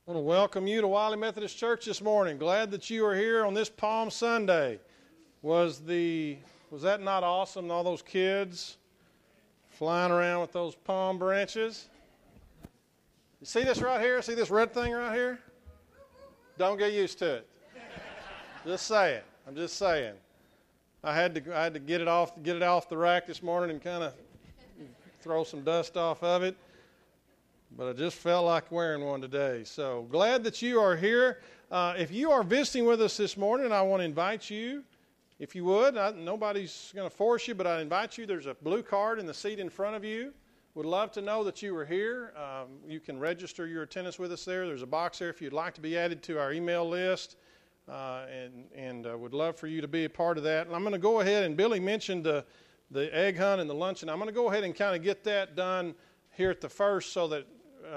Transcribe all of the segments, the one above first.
I want to welcome you to Wiley Methodist Church this morning. Glad that you are here on this Palm Sunday. Was that not awesome? All those kids flying around with those palm branches. You see this right here? See this red thing right here? Don't get used to it. Just saying. I'm just saying. I had to get it off the rack this morning and kind of throw some dust off of it. But I just felt like wearing one today. So glad that you are here. If you are visiting with us this morning, I want to invite you, if you would. Nobody's going to force you, but I invite you. There's a blue card in the seat in front of you. Would love to know that you were here. You can register your attendance with us there. There's a box there if you'd like to be added to our email list. And would love for you to be a part of that. And I'm going to go ahead, and Billy mentioned the egg hunt and the luncheon. I'm going to go ahead and kind of get that done here at the first so that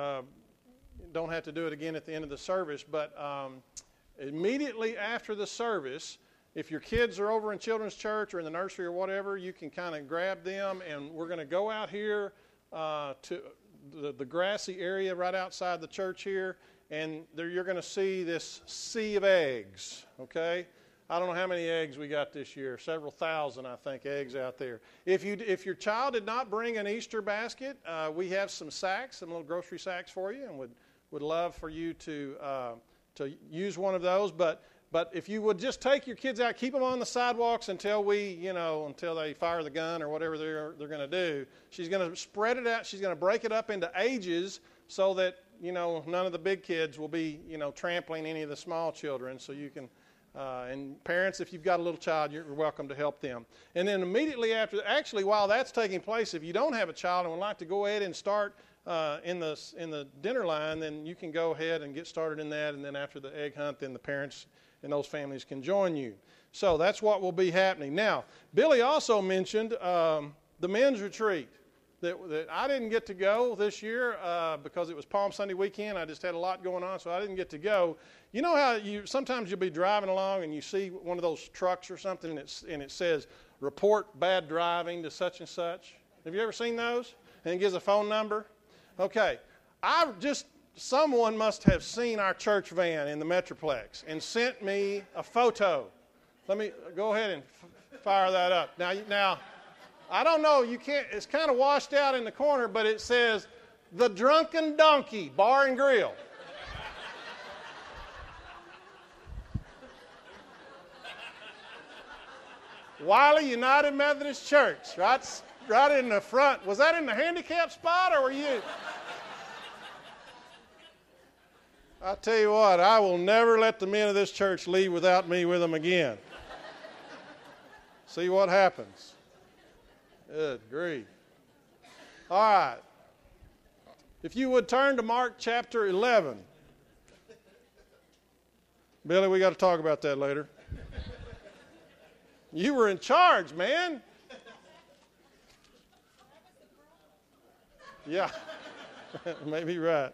don't have to do it again at the end of the service. But immediately after the service, if your kids are over in Children's Church or in the nursery or whatever, you can kind of grab them, and we're going to go out here to the grassy area right outside the church here, and there you're going to see this sea of eggs, okay? I don't know how many eggs we got this year, several thousand, I think, eggs out there. If your child did not bring an Easter basket, we have some sacks, some little grocery sacks for you, and would love for you to use one of those. But if you would just take your kids out, keep them on the sidewalks until they fire the gun or whatever they're going to do. She's going to spread it out. She's going to break it up into ages so that none of the big kids will be trampling any of the small children. So you can. And parents, if you've got a little child, you're welcome to help them. And then immediately after, actually, while that's taking place, if you don't have a child and would like to go ahead and start in the dinner line, then you can go ahead and get started in that. And then after the egg hunt, then the parents and those families can join you. So that's what will be happening. Now, Billy also mentioned the men's retreat that I didn't get to go this year because it was Palm Sunday weekend. I just had a lot going on, so I didn't get to go. You know how sometimes you'll be driving along and you see one of those trucks or something and it says, report bad driving to such and such? Have you ever seen those? And it gives a phone number? Okay. Someone must have seen our church van in the Metroplex and sent me a photo. Let me go ahead and fire that up. Now, I don't know, you can't, it's kind of washed out in the corner, but it says, The Drunken Donkey Bar and Grill. Wiley United Methodist Church, right in the front. Was that in the handicap spot, or were you? I tell you what, I will never let the men of this church leave without me with them again. See what happens. Good grief. All right. If you would turn to Mark chapter 11. Billy, we got to talk about that later. You were in charge, man. Yeah, maybe right.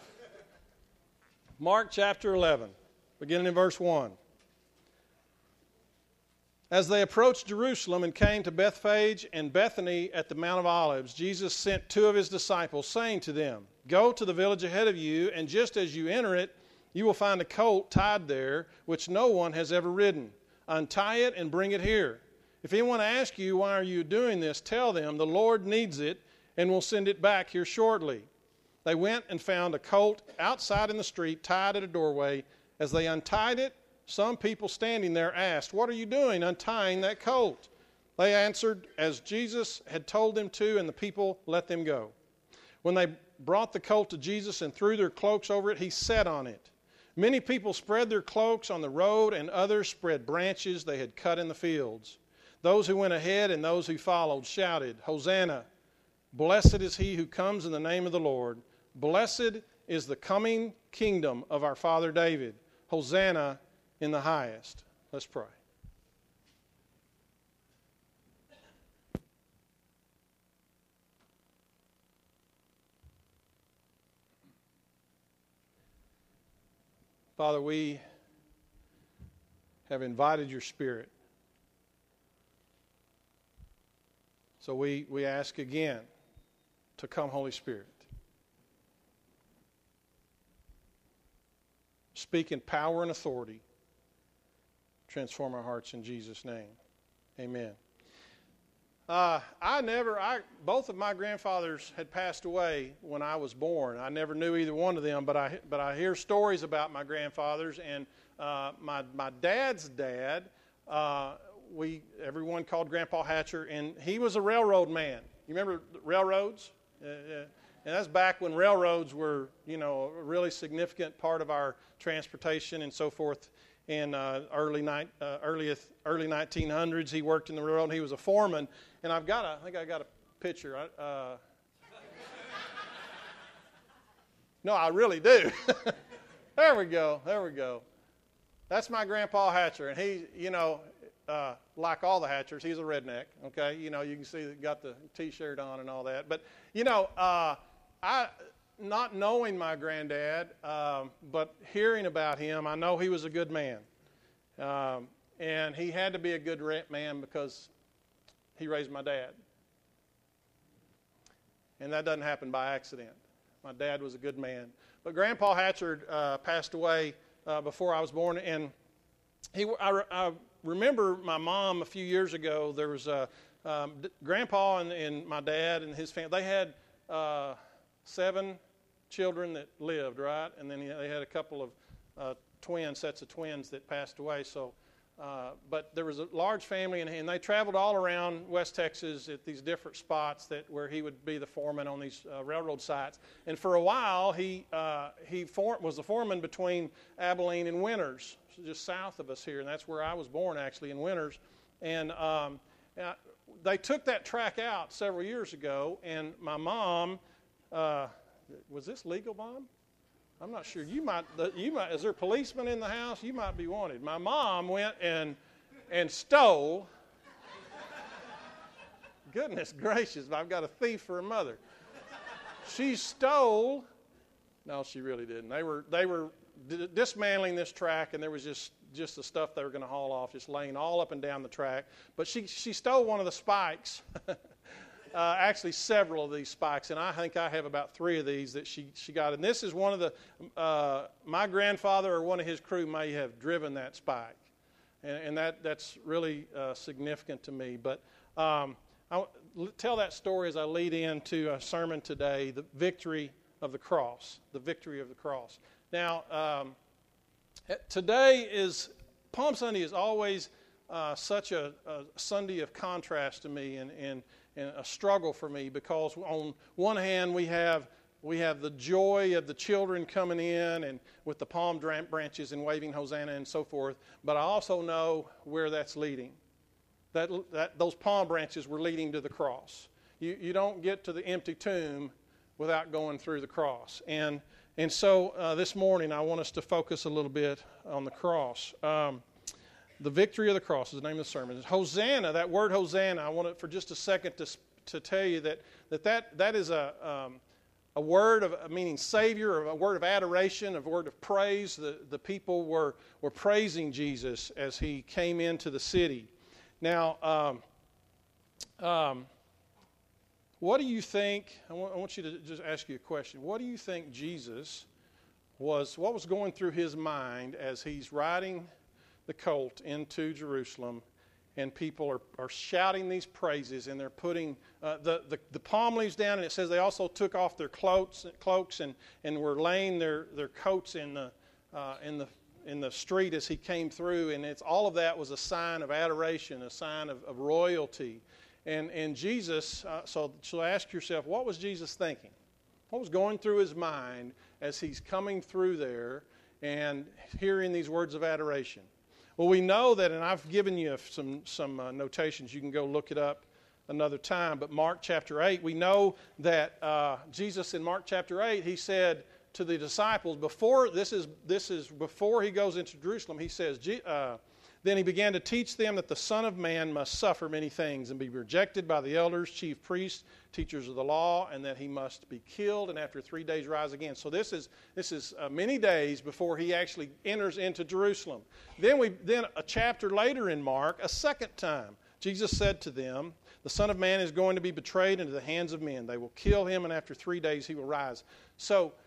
Mark chapter 11, beginning in verse 1. As they approached Jerusalem and came to Bethphage and Bethany at the Mount of Olives, Jesus sent two of his disciples, saying to them, Go to the village ahead of you, and just as you enter it, you will find a colt tied there, which no one has ever ridden. Untie it and bring it here. If anyone asks you, Why are you doing this? Tell them, the Lord needs it, and will send it back here shortly. They went and found a colt outside in the street, tied at a doorway. As they untied it, some people standing there asked, What are you doing untying that colt? They answered as Jesus had told them to, and the people let them go. When they brought the colt to Jesus and threw their cloaks over it, he sat on it. Many people spread their cloaks on the road, and others spread branches they had cut in the fields. Those who went ahead and those who followed shouted, Hosanna! Blessed is he who comes in the name of the Lord. Blessed is the coming kingdom of our father David. Hosanna in the highest. Let's pray. Father, we have invited your Spirit. So we ask again to come, Holy Spirit. speak in power and authority. Transform our hearts in Jesus' name. Amen. Both of my grandfathers had passed away when I was born. I never knew either one of them, but I hear stories about my grandfathers, and my dad's dad, everyone called Grandpa Hatcher, and he was a railroad man. You remember railroads? And that's back when railroads were, a really significant part of our transportation and so forth. In early 1900s, he worked in the railroad. He was a foreman, and I think I got a picture. No, I really do. There we go. That's my Grandpa Hatcher, and he, like all the Hatchers, he's a redneck. Okay, you can see that got the T-shirt on and all that. But I. Not knowing my granddad, but hearing about him, I know he was a good man. And he had to be a good man because he raised my dad. And that doesn't happen by accident. My dad was a good man. But Grandpa Hatchard passed away before I was born. And I remember my mom a few years ago, there was Grandpa and my dad and his family, they had 7 children that lived, right? And then they had a couple of sets of twins that passed away. So, but there was a large family, and they traveled all around West Texas at these different spots where he would be the foreman on these railroad sites. And for a while, he was the foreman between Abilene and Winters, just south of us here, and that's where I was born, actually, in Winters. And they took that track out several years ago, and my mom. Was this legal, Mom? I'm not sure. You might. Is there policemen in the house? You might be wanted. My mom went and stole. Goodness gracious! I've got a thief for a mother. She stole. No, she really didn't. They were dismantling this track, and there was just the stuff they were going to haul off, just laying all up and down the track. But she stole one of the spikes. Actually, several of these spikes, and I think I have about 3 of these that she got. And this is one of the, my grandfather or one of his crew may have driven that spike, and that's really significant to me. But I'll tell that story as I lead into a sermon today, the victory of the cross, the victory of the cross. Now, today Palm Sunday is always such a Sunday of contrast to me, and a struggle for me, because on one hand we have the joy of the children coming in and with the palm branches and waving Hosanna and so forth, but I also know where that's leading. That those palm branches were leading to the cross. You don't get to the empty tomb without going through the cross. And so this morning I want us to focus a little bit on the cross. The victory of the cross is the name of the sermon. Hosanna, that word Hosanna, I want for just a second to tell you that is a word of meaning Savior, or a word of adoration, a word of praise. The people were praising Jesus as he came into the city. Now, what do you think? I want you to just ask you a question. What do you think what was going through his mind as he's riding the colt into Jerusalem, and people are shouting these praises, and they're putting the palm leaves down, and it says they also took off their cloaks and were laying their coats in the street as he came through, and all of that was a sign of adoration, a sign of royalty, and Jesus. So ask yourself, what was Jesus thinking? What was going through his mind as he's coming through there and hearing these words of adoration? Well, we know that, and I've given you some notations. You can go look it up another time. But Mark chapter 8, we know that Jesus in Mark chapter 8, he said to the disciples, before he goes into Jerusalem, he says, then he began to teach them that the Son of Man must suffer many things and be rejected by the elders, chief priests, teachers of the law, and that he must be killed and after 3 days rise again. So this is many days before he actually enters into Jerusalem. Then a chapter later in Mark, a second time, Jesus said to them, the Son of Man is going to be betrayed into the hands of men. They will kill him, and after 3 days he will rise. So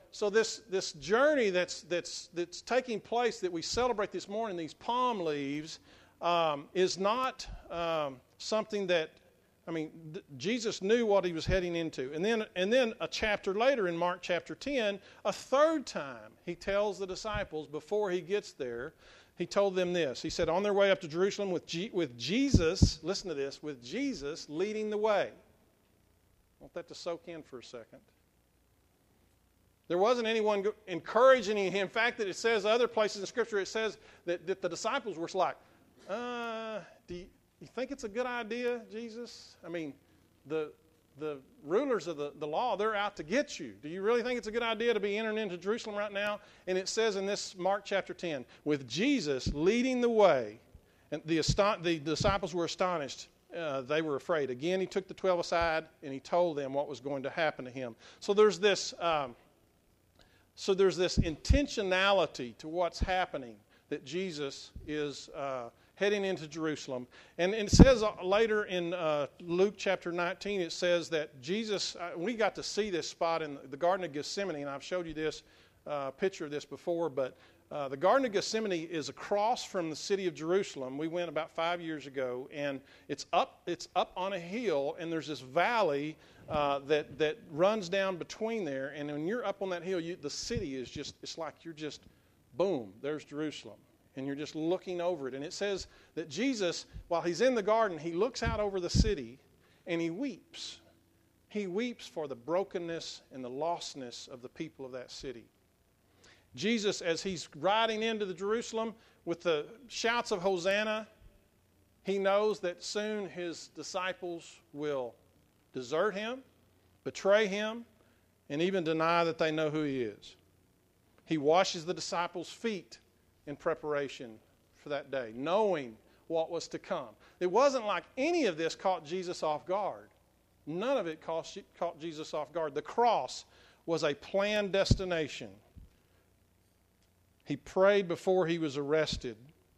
this journey that's taking place that we celebrate this morning, these palm leaves, is not something that, Jesus knew what he was heading into. And then a chapter later in Mark chapter 10, a third time he tells the disciples before he gets there, he told them this. He said, on their way up to Jerusalem with Jesus, listen to this, with Jesus leading the way. I want that to soak in for a second. There wasn't anyone encouraging him. In fact, that it says other places in Scripture, it says that the disciples were like, do you think it's a good idea, Jesus? The rulers of the law, they're out to get you. Do you really think it's a good idea to be entering into Jerusalem right now? And it says in this Mark chapter 10, with Jesus leading the way, and the disciples were astonished. They were afraid. Again, he took the 12 aside and he told them what was going to happen to him. So there's this intentionality to what's happening, that Jesus is heading into Jerusalem. And it says later in Luke chapter 19, it says that Jesus, we got to see this spot in the Garden of Gethsemane, and I've showed you this picture of this before, but the Garden of Gethsemane is across from the city of Jerusalem. We went about 5 years ago, and it's up on a hill, and there's this valley that runs down between there, and when you're up on that hill, the city is just, it's like you're just, boom, there's Jerusalem. And you're just looking over it. And it says that Jesus, while he's in the garden, he looks out over the city and he weeps. He weeps for the brokenness and the lostness of the people of that city. Jesus, as he's riding into the Jerusalem with the shouts of Hosanna, he knows that soon his disciples will desert him, betray him, and even deny that they know who he is. He washes the disciples' feet in preparation for that day, knowing what was to come. It wasn't like any of this caught Jesus off guard. None of it caught Jesus off guard. The cross was a planned destination. He prayed before he was arrested.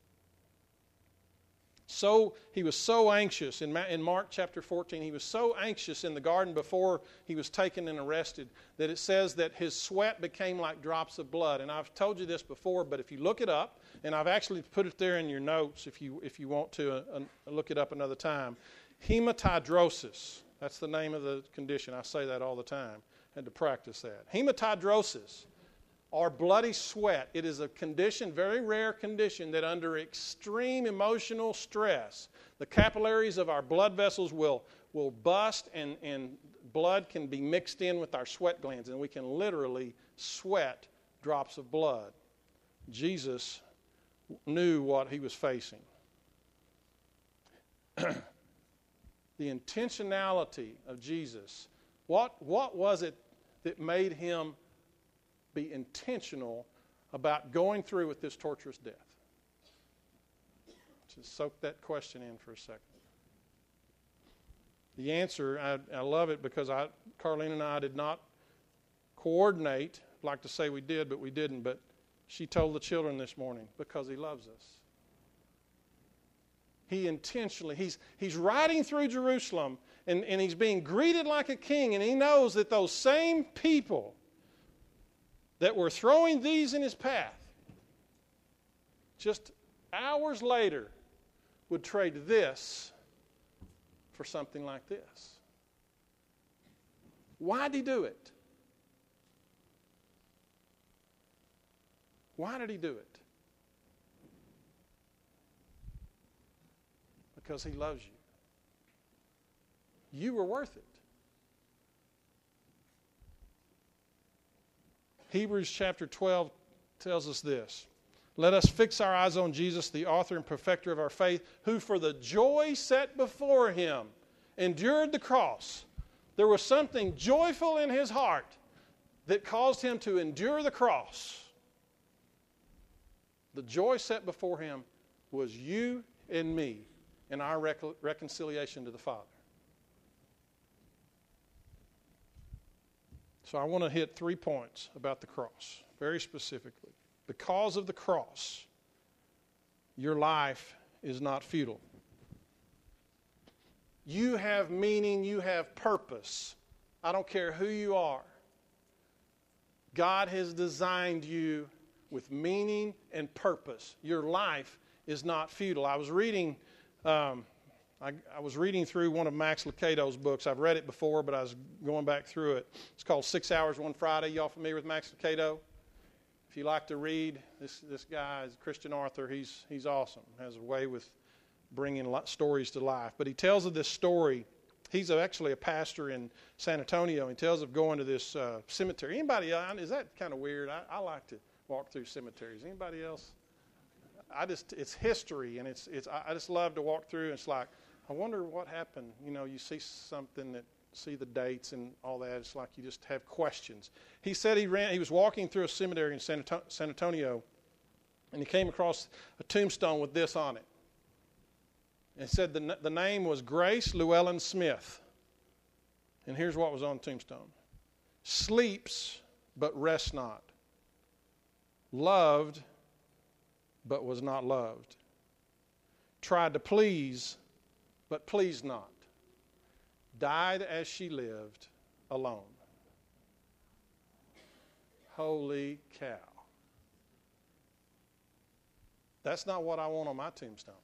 So he was so anxious. In Mark chapter 14, he was so anxious in the garden before he was taken and arrested that it says that his sweat became like drops of blood. And I've told you this before, but if you look it up, and I've actually put it there in your notes if you want to look it up another time. Hematidrosis, that's the name of the condition. I say that all the time. I had to practice that. Hematidrosis, or bloody sweat. It is a condition, very rare condition, that under extreme emotional stress, the capillaries of our blood vessels will bust and blood can be mixed in with our sweat glands, and we can literally sweat drops of blood. Jesus knew what he was facing. The intentionality of Jesus. What was it that made him be intentional about going through with this torturous death? Just soak that question in for a second. The answer, I love it because Carlene and I did not coordinate. I'd like to say we did, but we didn't. But she told the children this morning, because he loves us. He intentionally, he's riding through Jerusalem and he's being greeted like a king, and he knows that those same people that were throwing these in his path, just hours later, would trade this for something like this. Why did he do it? Why did he do it? Because he loves you. You were worth it. Hebrews chapter 12 tells us this. Let us fix our eyes on Jesus, the author and perfecter of our faith, who for the joy set before him endured the cross. There was something joyful in his heart that caused him to endure the cross. The joy set before him was you and me and our reconciliation to the Father. So I want to hit 3 points about the cross, very specifically. Because of the cross, your life is not futile. You have meaning, you have purpose. I don't care who you are. God has designed you with meaning and purpose. Your life is not futile. I was reading through one of Max Lucado's books. I've read it before, but I was going back through it. It's called 6 Hours One Friday. Y'all familiar with Max Lucado? If you like to read, this guy is a Christian author. He's awesome. Has a way with bringing stories to life. But he tells of this story. He's actually a pastor in San Antonio. He tells of going to this cemetery. Anybody else? Is that kind of weird? I like to walk through cemeteries. Anybody else? It's history, and I just love to walk through. And it's like, I wonder what happened. You know, you see something see the dates and all that. It's like you just have questions. He said he was walking through a cemetery in San Antonio, and he came across a tombstone with this on it. And it said the name was Grace Llewellyn Smith. And here's what was on the tombstone. Sleeps, but rests not. Loved, but was not loved. Tried to please, but pleased not. Died as she lived, alone. Holy cow. That's not what I want on my tombstone.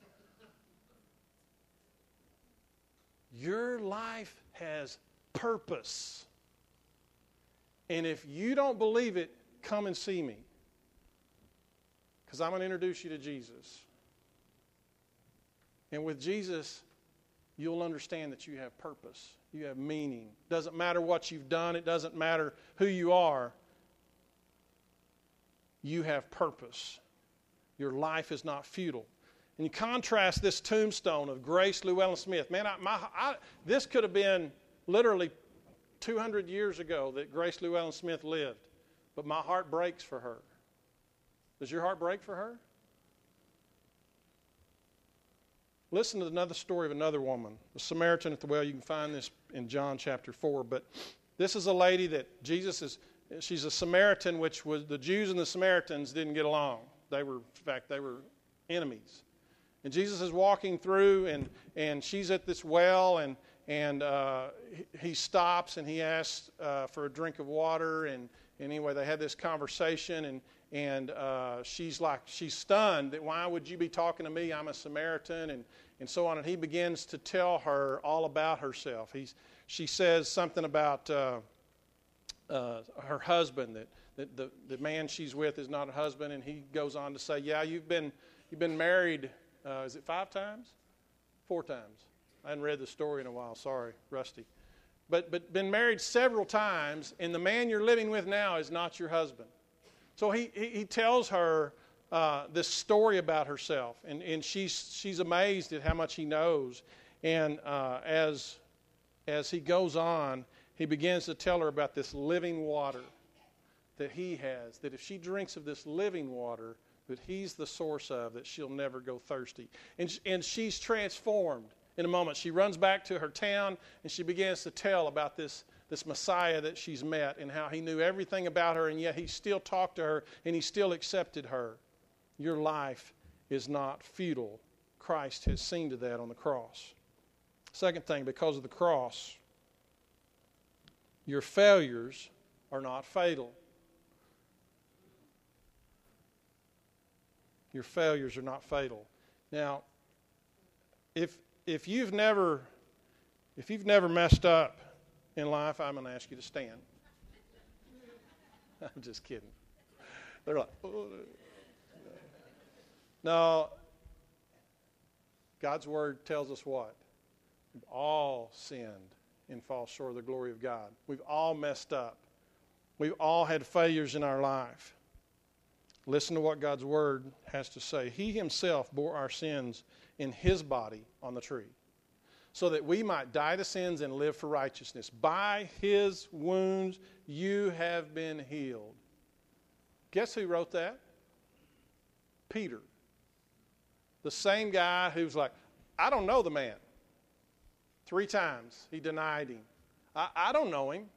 Your life has purpose. And if you don't believe it, come and see me. Because I'm going to introduce you to Jesus. And with Jesus, you'll understand that you have purpose. You have meaning. It doesn't matter what you've done. It doesn't matter who you are. You have purpose. Your life is not futile. And you contrast this tombstone of Grace Llewellyn Smith. Man, this could have been literally 200 years ago that Grace Llewellyn Smith lived. But my heart breaks for her. Does your heart break for her? Listen to another story of another woman, the Samaritan at the well. You can find this in John chapter 4. But this is a lady that she's a Samaritan, which was the Jews and the Samaritans didn't get along. They were enemies. And Jesus is walking through, and she's at this well, and he stops, and he asks for a drink of water. And anyway, they had this conversation, and she's stunned that why would you be talking to me? I'm a Samaritan, and so on. And he begins to tell her all about herself. She says something about her husband, that the man she's with is not a husband, and he goes on to say, yeah, you've been married. Is it 5 times? 4 times. I hadn't read the story in a while. Sorry, rusty. But been married several times, and the man you're living with now is not your husband. So he tells her this story about herself, and she's amazed at how much he knows. And as he goes on, he begins to tell her about this living water that he has, that if she drinks of this living water that he's the source of, that she'll never go thirsty. And she's transformed in a moment. She runs back to her town, and she begins to tell about this Messiah that she's met and how he knew everything about her, and yet he still talked to her, and he still accepted her. Your life is not futile. Christ has seen to that on the cross. Second thing, because of the cross, your failures are not fatal. Your failures are not fatal. Now, if you've never messed up in life, I'm going to ask you to stand. I'm just kidding. They're like, oh. No. God's word tells us what? We've all sinned and fall short of the glory of God. We've all messed up. We've all had failures in our life. Listen to what God's word has to say. He himself bore our sins in his body on the tree, so that we might die to sins and live for righteousness. By his wounds you have been healed. Guess who wrote that? Peter. The same guy who's like, I don't know the man. 3 times he denied him. I don't know him.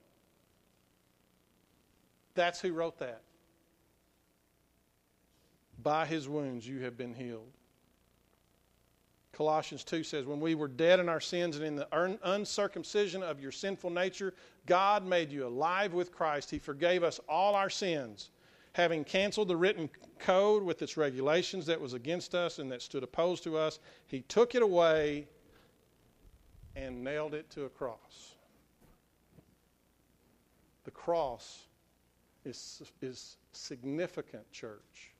That's who wrote that. By his wounds you have been healed. Colossians 2 says, when we were dead in our sins and in the uncircumcision of your sinful nature, God made you alive with Christ. He forgave us all our sins, having canceled the written code with its regulations that was against us and that stood opposed to us. He took it away and nailed it to a cross. The cross is significant, church.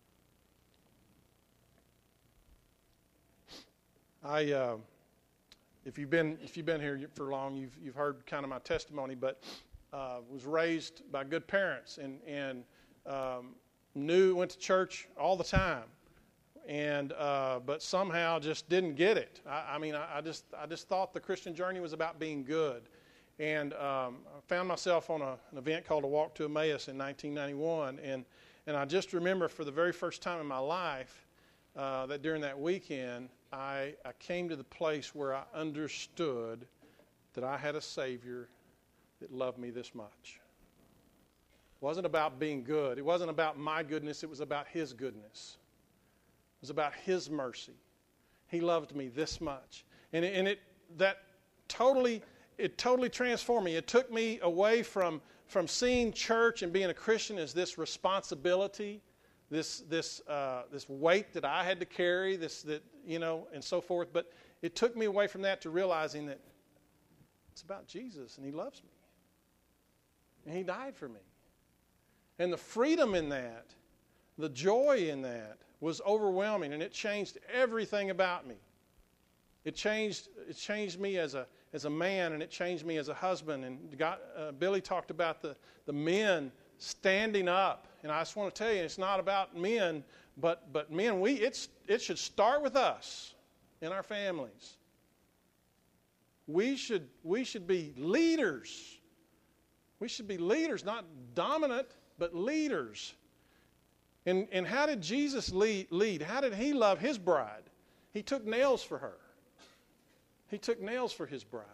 If you've been here for long, you've heard kind of my testimony, but was raised by good parents and went to church all the time, and but somehow just didn't get it. I just thought the Christian journey was about being good, and I found myself on an event called A Walk to Emmaus in 1991, and I just remember for the very first time in my life that during that weekend I came to the place where I understood that I had a Savior that loved me this much. It wasn't about being good. It wasn't about my goodness. It was about His goodness. It was about His mercy. He loved me this much. And it totally transformed me. It took me away from seeing church and being a Christian as this responsibility, this weight that I had to carry, and so forth. But it took me away from that to realizing that it's about Jesus and He loves me. And He died for me. And the freedom in that, the joy in that was overwhelming, and it changed everything about me. It changed me as a man, and it changed me as a husband. And Billy talked about the men standing up. And I just want to tell you, it's not about men, but men, it should start with us in our families. We should be leaders. We should be leaders, not dominant, but leaders. And how did Jesus lead? How did He love His bride? He took nails for her. He took nails for His bride.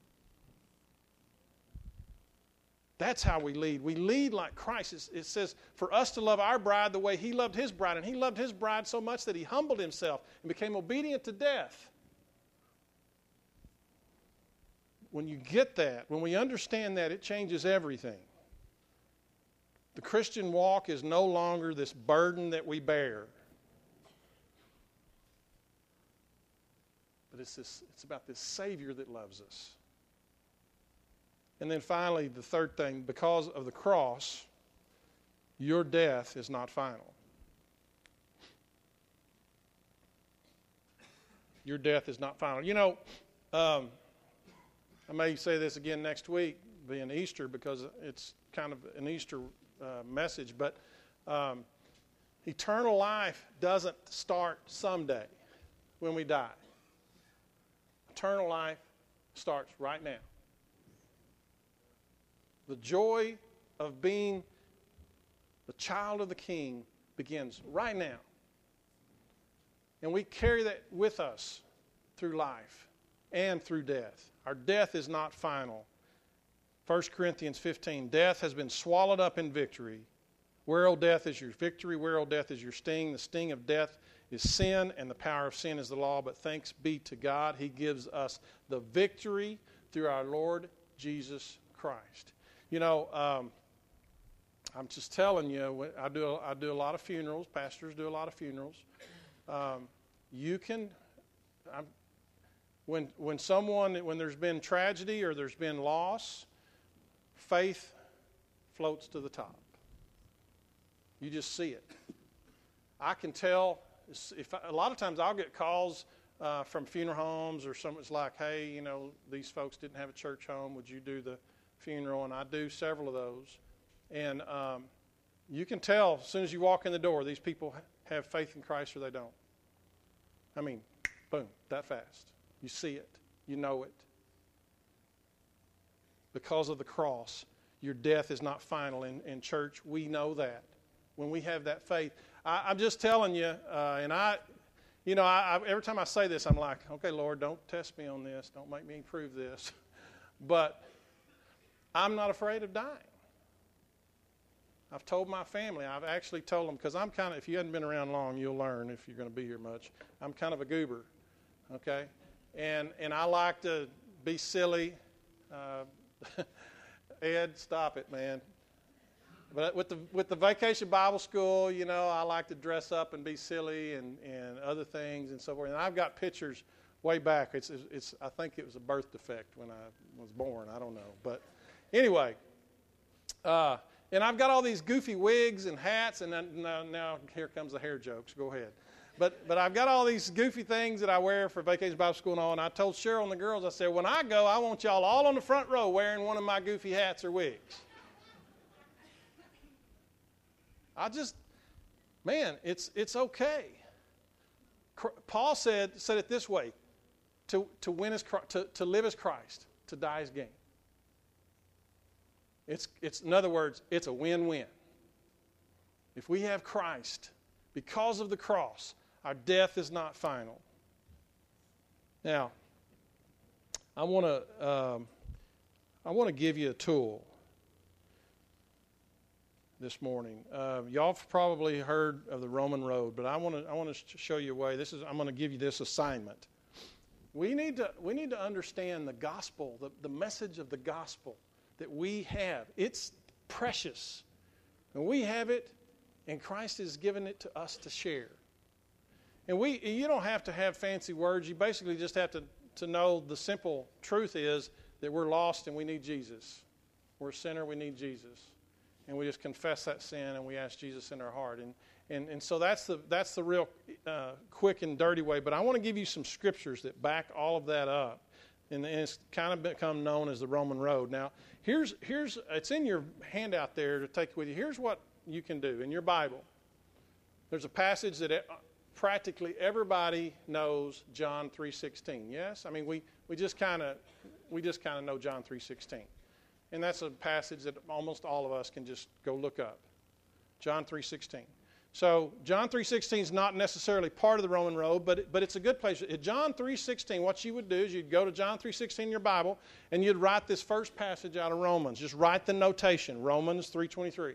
That's how we lead. We lead like Christ. It says for us to love our bride the way He loved His bride. And He loved His bride so much that He humbled Himself and became obedient to death. When you get that, when we understand that, it changes everything. The Christian walk is no longer this burden that we bear. But it's about this Savior that loves us. And then finally, the third thing, because of the cross, your death is not final. Your death is not final. You know, I may say this again next week, being Easter, because it's kind of an Easter message, but eternal life doesn't start someday when we die. Eternal life starts right now. The joy of being the child of the King begins right now. And we carry that with us through life and through death. Our death is not final. 1 Corinthians 15, death has been swallowed up in victory. Where, O death, is your victory? Where, O death, is your sting? The sting of death is sin, and the power of sin is the law. But thanks be to God, He gives us the victory through our Lord Jesus Christ. You know, I'm just telling you, I do a lot of funerals. Pastors do a lot of funerals. When there's been tragedy or there's been loss, faith floats to the top. You just see it. I can tell. A lot of times I'll get calls from funeral homes, or someone's like, "Hey, you know, these folks didn't have a church home. Would you do the funeral?" And I do several of those. And you can tell as soon as you walk in the door, these people have faith in Christ or they don't. I mean, boom, that fast. You see it. You know it. Because of the cross, your death is not final. In church, we know that. When we have that faith, I'm just telling you, and every time I say this, I'm like, okay, Lord, don't test me on this. Don't make me prove this. But I'm not afraid of dying. I've told my family, I've actually told them, because I'm kind of, if you hadn't been around long, you'll learn if you're going to be here much. I'm kind of a goober. okay? And I like to be silly. Ed, stop it, man. But with the Vacation Bible School, you know, I like to dress up and be silly and other things and so forth. And I've got pictures way back. It's I think it was a birth defect when I was born. I don't know. But anyway, and I've got all these goofy wigs and hats. And now here comes the hair jokes. Go ahead. But I've got all these goofy things that I wear for Vacation Bible School and all. And I told Cheryl and the girls, I said, when I go, I want y'all all on the front row wearing one of my goofy hats or wigs. It's okay. Paul said it this way: to win is to live as Christ, to die as gain. It's in other words, it's a win-win. If we have Christ, because of the cross, our death is not final. Now, I want to give you a tool this morning. Y'all have probably heard of the Roman road, but I want to show you a way. I'm going to give you this assignment. We need to understand the gospel, the message of the gospel that we have. It's precious, and we have it, and Christ has given it to us to share. And you don't have to have fancy words. You basically just have to know the simple truth is that we're lost and we need Jesus. We're a sinner, we need Jesus. And we just confess that sin and we ask Jesus in our heart. And so that's the real quick and dirty way. But I want to give you some scriptures that back all of that up. And it's kind of become known as the Roman road. Now, here's it's in your handout there to take with you. Here's what you can do in your Bible. There's a passage that practically everybody knows, John 3:16. Yes? I mean, we just kind of know John 3:16. And that's a passage that almost all of us can just go look up. John 3:16. So John 3:16 is not necessarily part of the Roman road, but it's a good place. At John 3:16, what you would do is you'd go to John 3:16 in your Bible, and you'd write this first passage out of Romans. Just write the notation, Romans 3:23.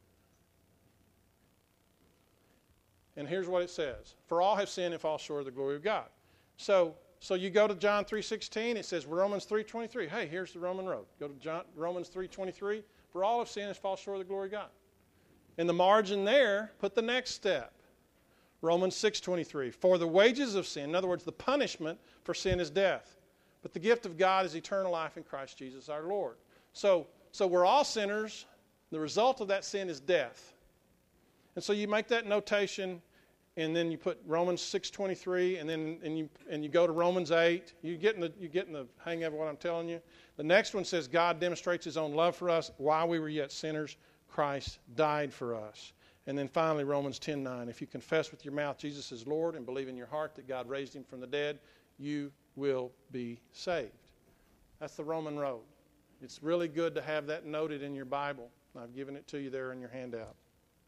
And here's what it says. For all have sinned and fall short of the glory of God. So you go to John 3:16, it says Romans 3:23. Hey, here's the Roman road. Go to Romans 3:23. For all have sinned and fall short of the glory of God. In the margin there, put the next step. Romans 6:23. For the wages of sin, in other words, the punishment for sin is death. But the gift of God is eternal life in Christ Jesus our Lord. So we're all sinners. The result of that sin is death. And so you make that notation, and then you put Romans 6:23, and you go to Romans 8. You're getting the hang of what I'm telling you. The next one says God demonstrates His own love for us while we were yet sinners. Christ died for us. And then finally, Romans 10:9. If you confess with your mouth Jesus is Lord and believe in your heart that God raised Him from the dead, you will be saved. That's the Roman road. It's really good to have that noted in your Bible. I've given it to you there in your handout.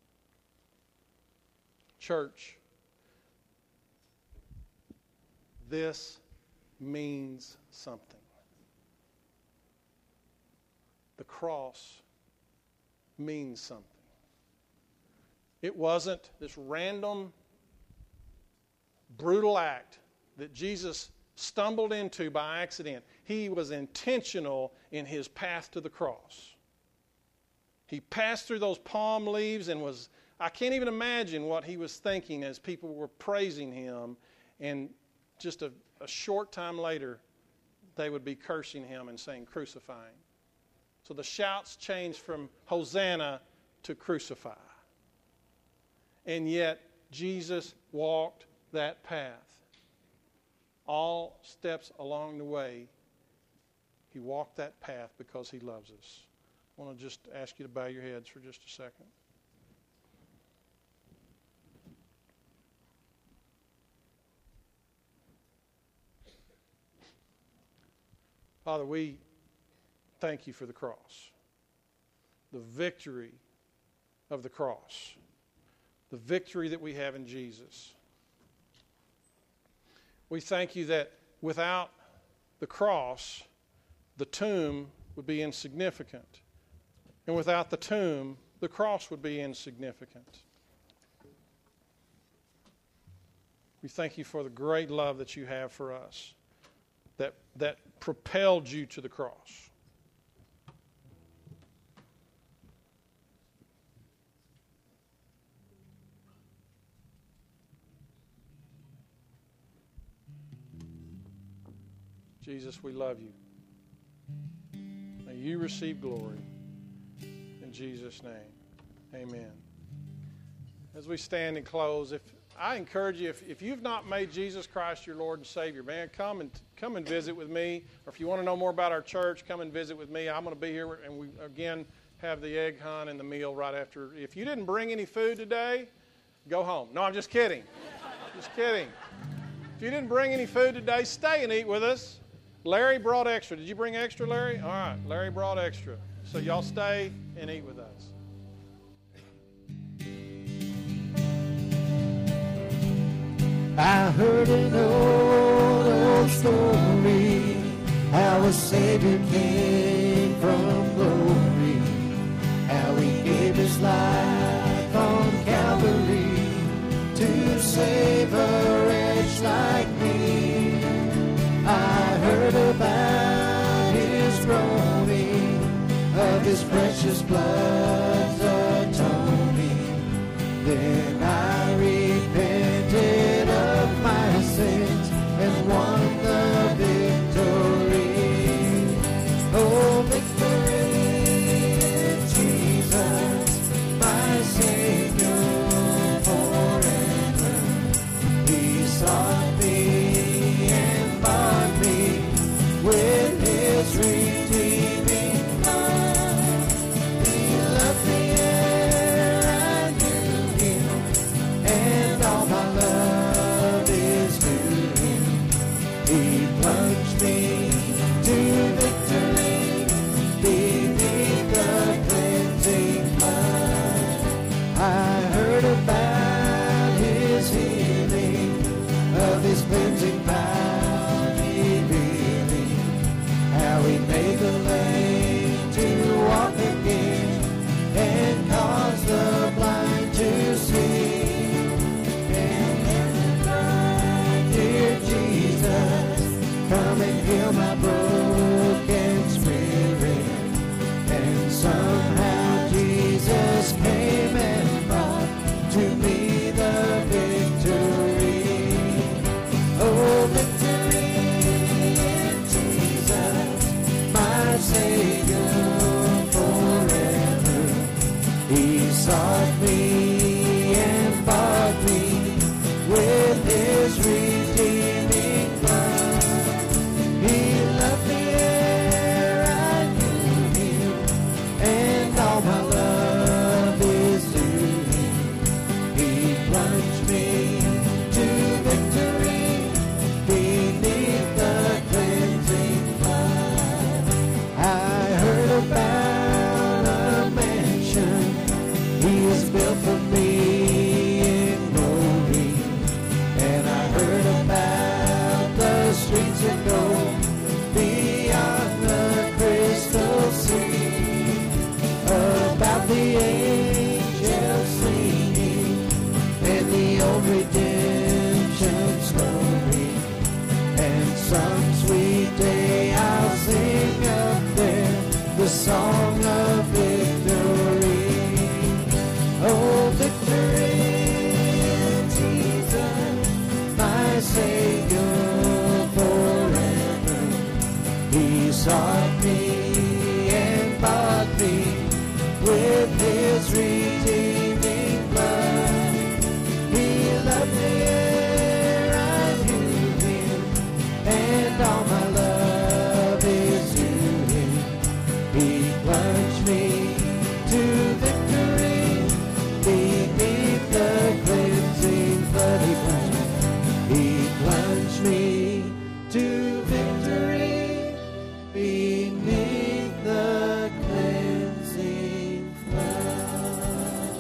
Church, this means something. The cross means something. It wasn't this random, brutal act that Jesus stumbled into by accident. He was intentional in His path to the cross. He passed through those palm leaves and I can't even imagine what He was thinking as people were praising Him, and just a short time later, they would be cursing Him and saying, crucify Him. So the shouts changed from Hosanna to crucify. And yet, Jesus walked that path. All steps along the way, He walked that path because He loves us. I want to just ask you to bow your heads for just a second. Father, we thank You for the cross, the victory of the cross, the victory that we have in Jesus. We thank You that without the cross, the tomb would be insignificant. And without the tomb, the cross would be insignificant. We thank you for the great love that you have for us, that propelled you to the cross. Jesus, we love you. May you receive glory. In Jesus' name, amen. As we stand and close, I encourage you, if you've not made Jesus Christ your Lord and Savior, man, come and visit with me. Or if you want to know more about our church, come and visit with me. I'm going to be here, and we again have the egg hunt and the meal right after. If you didn't bring any food today, go home. No, I'm just kidding. Just kidding. If you didn't bring any food today, stay and eat with us. Larry brought extra. Did you bring extra, Larry? All right, Larry brought extra. So y'all stay and eat with us. I heard an old story, how a Savior came from glory, how he gave his life on Calvary to save a wretch like me. I heard about his groaning, of his precious blood's atoning. Then I repented of my sins and won the victory. Oh, victory in Jesus, my Savior forever. He sought me and bought me with his redeeming blood. He loved me ere I knew him, and all my love is to him. He plunged me to victory beneath the cleansing flood. I heard about his healing, of his cleansing power revealing, how he made the lame to walk again and caused the blind to see. And cry, dear Jesus, come and heal my broken spirit. And somehow Jesus came and brought to me the victory. Oh, victory in Jesus, my Savior forever. He sought me and bought me with his redeeming blood. He loved me ere I knew him, and all my love is to him. He plunged me to victory beneath the cleansing flood. I heard about a mansion he has built for me in glory, and I heard about the streets of gold beyond the crystal sea, about the angels singing and the old redemption story. And some sweet day I'll sing up there the song of victory. Oh, victory in Jesus, my Savior forever. He sought me and bought me with his redeeming blood. He loved me ere I knew him, and all my love is to him. He plunged me to victory beneath the cleansing flood. He plunged me to victory beneath the cleansing flood.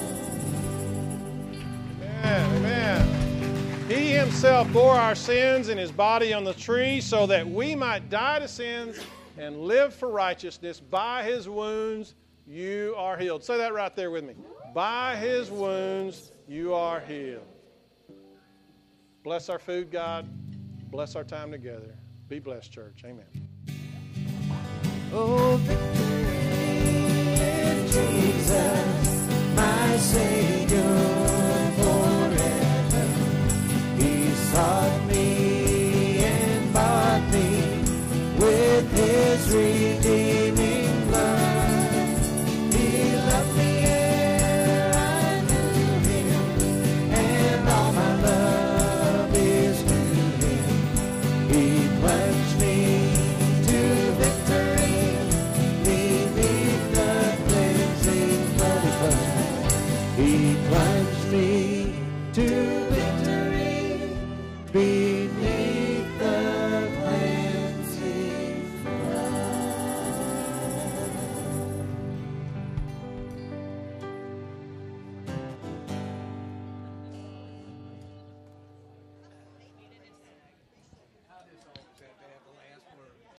Amen. He himself bore our sins in his body on the tree so that we might die to sins and live for righteousness. By his wounds you are healed. Say that right there with me. By his wounds you are healed. Bless our food, God. Bless our time together. Be blessed, church. Amen. Oh, victory in Jesus, my Savior.